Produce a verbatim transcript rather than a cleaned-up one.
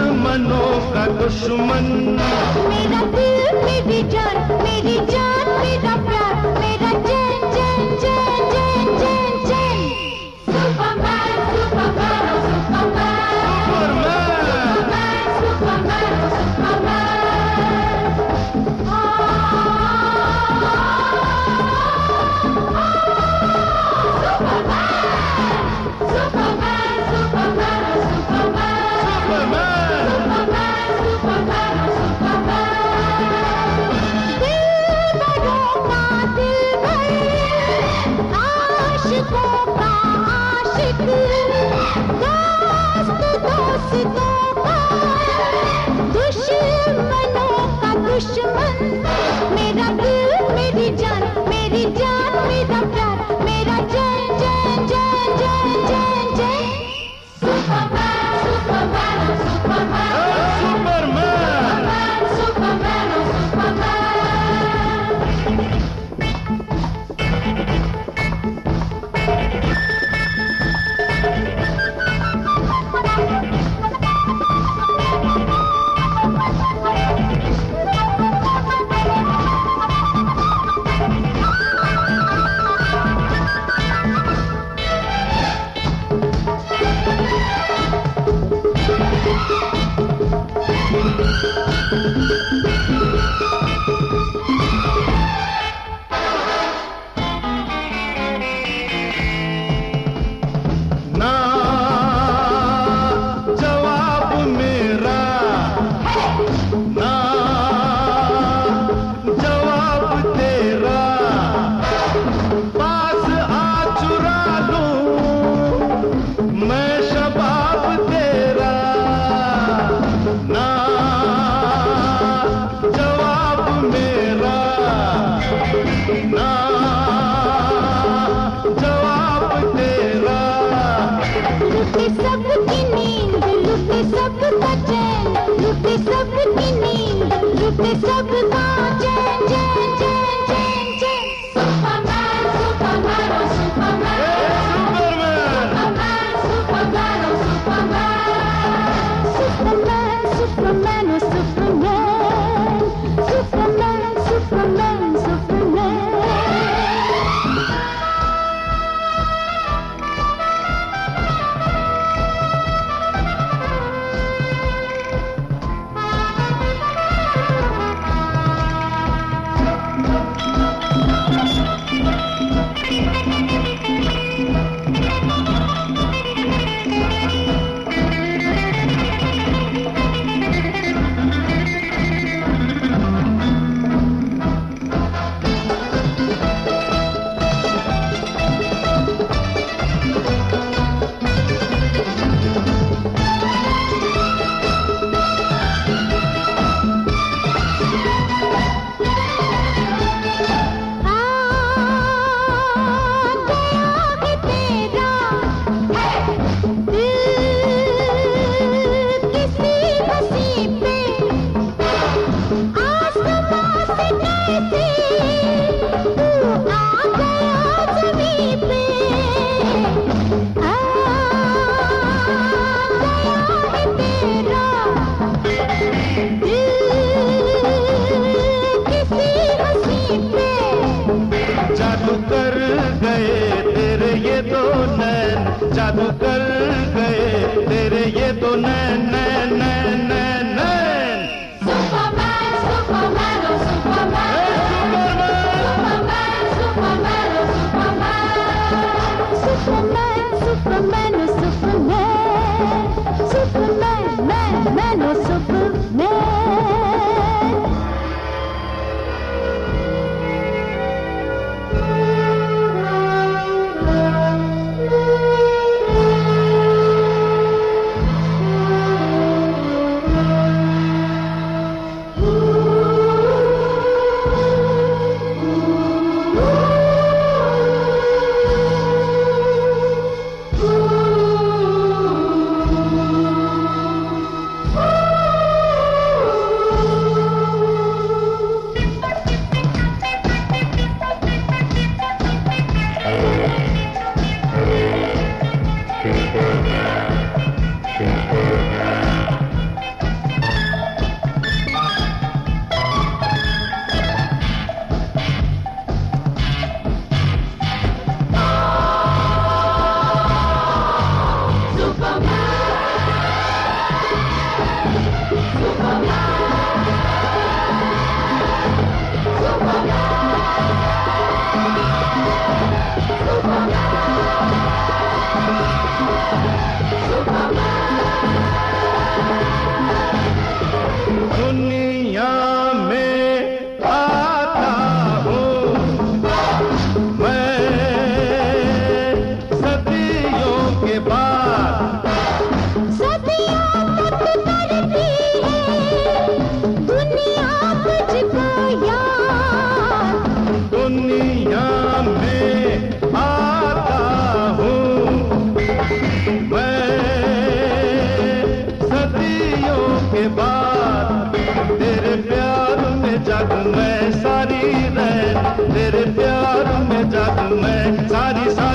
दुश्मनों का दुश्मन। मेरा दिल मेरी जान, मेरी जान मेरा प्यार, मेरा चैन चैन चैन चैन चैन चैन। Superman superman superman superman superman. दुश्मन मेरा दिल मेरी जान, मेरी जान मेरा प्यार, मेरा चैन चैन चैन चैन चैन चैन। Superman superman superman superman superman. सबकी नींद लुटे सबका चैन, लुटे सबकी नींद लुटे सबका चैन चैन चैन चैन चैन। Superman superman superman superman superman superman superman superman superman superman. जादू कर गए तेरे ये दो नैन, जादू कर गए तेरे ये दो नैन नैन नैन नैन नैन। Superman superman superman superman superman superman superman superman man man ओ सुपरमैन। दुनिया में आता हूँ मैं सदियों के बाद। सदियों तक करती है दुनिया मुझको याद। दुनिया में आता हूँ मैं सदियों के बाद। तेरे प्यार में जागूं मैं सारी रात, तेरे प्यार में जागूं मैं सारी सारी